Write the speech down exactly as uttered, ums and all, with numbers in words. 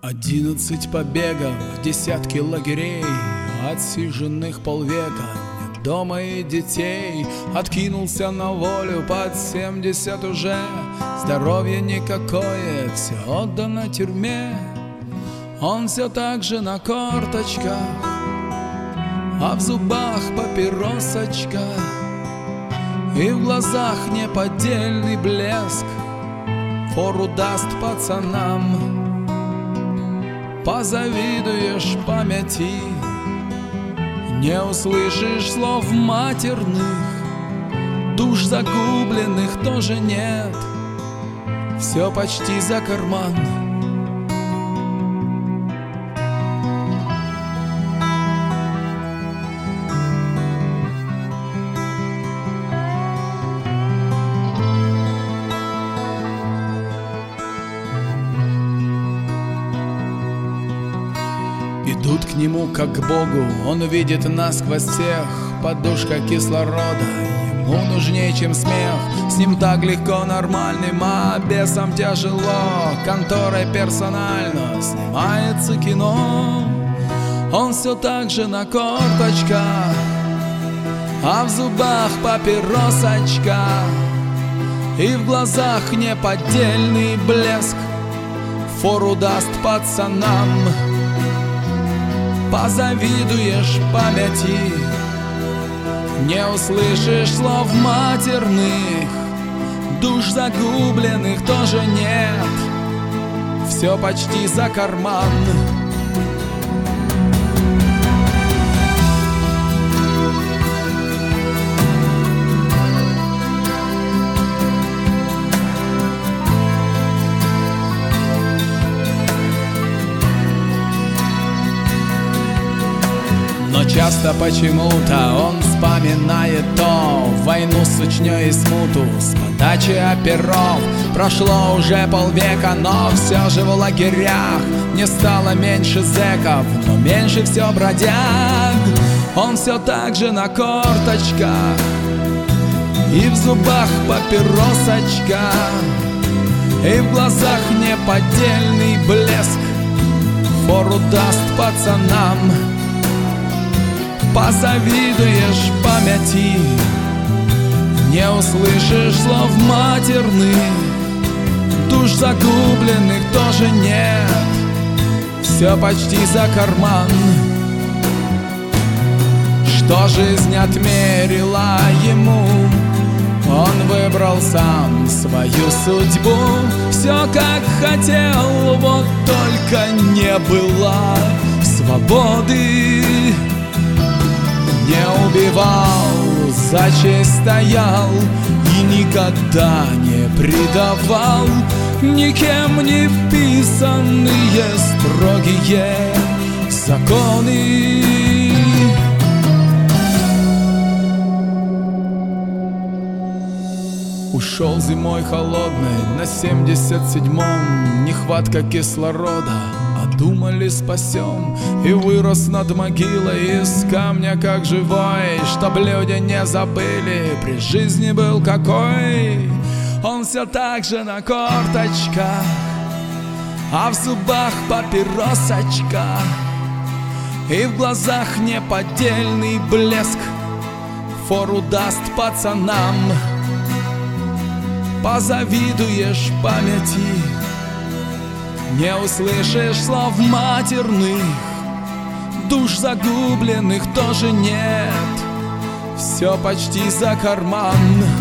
Одиннадцать побегов, десятки лагерей, отсиженных полвека, нет дома и детей. Откинулся на волю под семьдесят уже, здоровье никакое, все отдано тюрьме. Он все так же на корточках, а в зубах папиросочка, и в глазах неподдельный блеск. Фору даст пацанам, позавидуешь памяти, не услышишь слов матерных, душ загубленных тоже нет, все почти за карман. Идут к нему как к Богу, он видит насквозь всех, подушка кислорода ему нужнее, чем смех. С ним так легко нормальным, а бесам тяжело. Конторой персонально снимается кино. Он все так же на корточках, а в зубах папиросочка, и в глазах неподдельный блеск. Фору даст пацанам, позавидуешь памяти, не услышишь слов матерных, душ загубленных тоже нет, все почти за карман. Но часто почему-то он вспоминает то войну с Чечней и смуту, с подачи оперов. Прошло уже полвека, но все же в лагерях не стало меньше зэков, но меньше все бродяг. Он все так же на корточках, и в зубах папиросочка, и в глазах неподдельный блеск. Фору даст пацанам, позавидуешь памяти, не услышишь слов матерных, душ загубленных тоже нет, все почти за карман. Что жизнь отмерила ему, он выбрал сам свою судьбу. Все как хотел, вот только не было свободы. Не убивал, за честь стоял и никогда не предавал. Никем не писанные строгие законы. Ушел зимой холодной на семьдесят седьмом, нехватка кислорода, а думали спасем. И вырос над могилой из камня как живой, чтоб люди не забыли, при жизни был какой. Он все так же на корточках, а в зубах папиросочка, и в глазах неподдельный блеск. Фору даст пацанам, позавидуешь памяти, не услышишь слов матерных, душ загубленных тоже нет, все почти за карман.